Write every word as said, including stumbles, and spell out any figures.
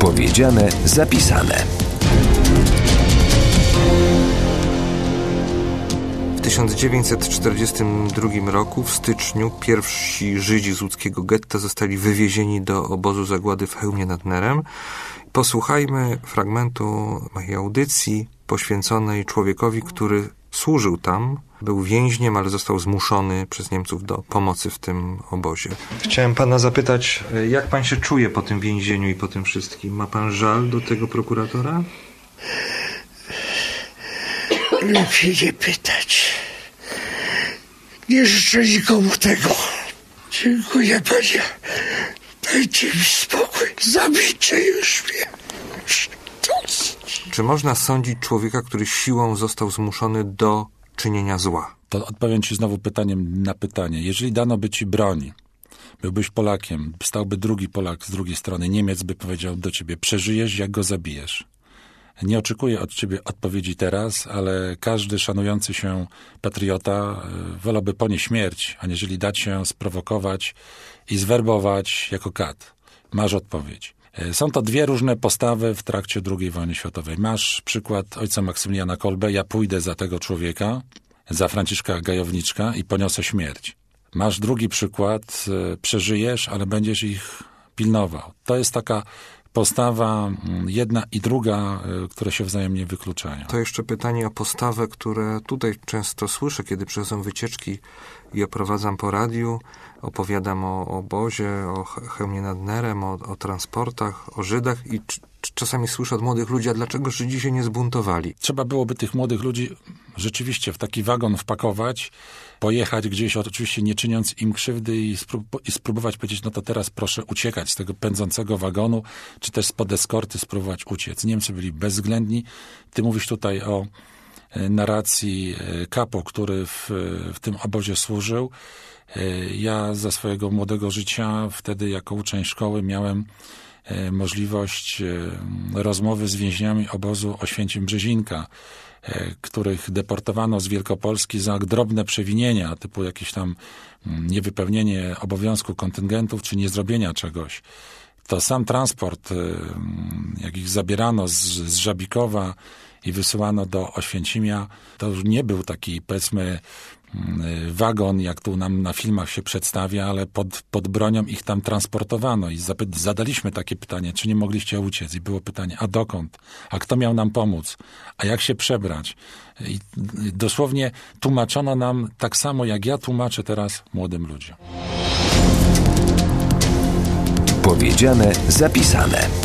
Powiedziane, zapisane. W tysiąc dziewięćset czterdziestym drugim roku, w styczniu, pierwsi Żydzi z łódzkiego getta zostali wywiezieni do obozu zagłady w Chełmie nad Nerem. Posłuchajmy fragmentu mojej audycji poświęconej człowiekowi, który służył tam, był więźniem, ale został zmuszony przez Niemców do pomocy w tym obozie. Chciałem pana zapytać, jak pan się czuje po tym więzieniu i po tym wszystkim? Ma pan żal do tego prokuratora? Lepiej nie pytać. Nie życzę nikomu tego. Dziękuję, panie. Dajcie mi spokój. Zabijcie już mnie. Dosyć. Czy można sądzić człowieka, który siłą został zmuszony do czynienia zła? To odpowiem ci znowu pytaniem na pytanie. Jeżeli dano by ci broń, byłbyś Polakiem, stałby drugi Polak z drugiej strony, Niemiec by powiedział do ciebie, przeżyjesz, jak go zabijesz. Nie oczekuję od ciebie odpowiedzi teraz, ale każdy szanujący się patriota wolałby ponieść śmierć, aniżeli dać się sprowokować i zwerbować jako kat. Masz odpowiedź. Są to dwie różne postawy w trakcie drugiej wojny światowej. Masz przykład ojca Maksymiliana Kolbe, ja pójdę za tego człowieka, za Franciszka Gajowniczka i poniosę śmierć. Masz drugi przykład, przeżyjesz, ale będziesz ich pilnował. To jest taka postawa jedna i druga, które się wzajemnie wykluczają. To jeszcze pytanie o postawę, które tutaj często słyszę, kiedy przechodzą wycieczki i oprowadzam po radiu, opowiadam o obozie, o Chełmie nad Nerem, o, o transportach, o Żydach i c- czasami słyszę od młodych ludzi, a dlaczego Żydzi się nie zbuntowali? Trzeba byłoby tych młodych ludzi rzeczywiście w taki wagon wpakować, pojechać gdzieś, oczywiście nie czyniąc im krzywdy i, sprób- i spróbować powiedzieć, no to teraz proszę uciekać z tego pędzącego wagonu, czy też spod eskorty spróbować uciec. Niemcy byli bezwzględni. Ty mówisz tutaj o narracji kapo, który w, w tym obozie służył. Ja za swojego młodego życia, wtedy jako uczeń szkoły, miałem możliwość rozmowy z więźniami obozu Oświęcim-Brzezinka, których deportowano z Wielkopolski za drobne przewinienia, typu jakieś tam niewypełnienie obowiązku kontyngentów, czy niezrobienia czegoś. To sam transport, jak ich zabierano z, z Żabikowa i wysyłano do Oświęcimia, to już nie był taki, powiedzmy, wagon, jak tu nam na filmach się przedstawia, ale pod, pod bronią ich tam transportowano i zapy- zadaliśmy takie pytanie, czy nie mogliście uciec? I było pytanie, a dokąd? A kto miał nam pomóc? A jak się przebrać? I dosłownie tłumaczono nam tak samo, jak ja tłumaczę teraz młodym ludziom. Powiedziane, zapisane.